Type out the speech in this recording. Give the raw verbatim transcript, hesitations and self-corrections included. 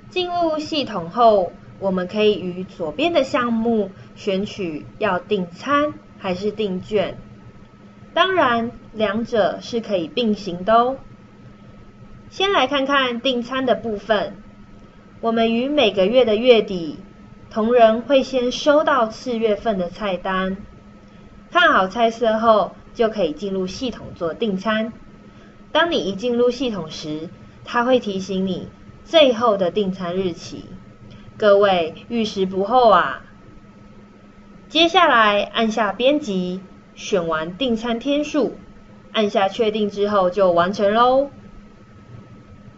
进入系统后，我们可以于左边的项目选取要订餐还是订券。当然，两者是可以并行的哦。先来看看订餐的部分。我们于每个月的月底，同仁会先收到次月份的菜单，看好菜色后，就可以进入系统做订餐。当你一进入系统时，它会提醒你最后的订餐日期。各位遇时不候啊！接下来按下编辑，选完订餐天数，按下确定之后就完成咯。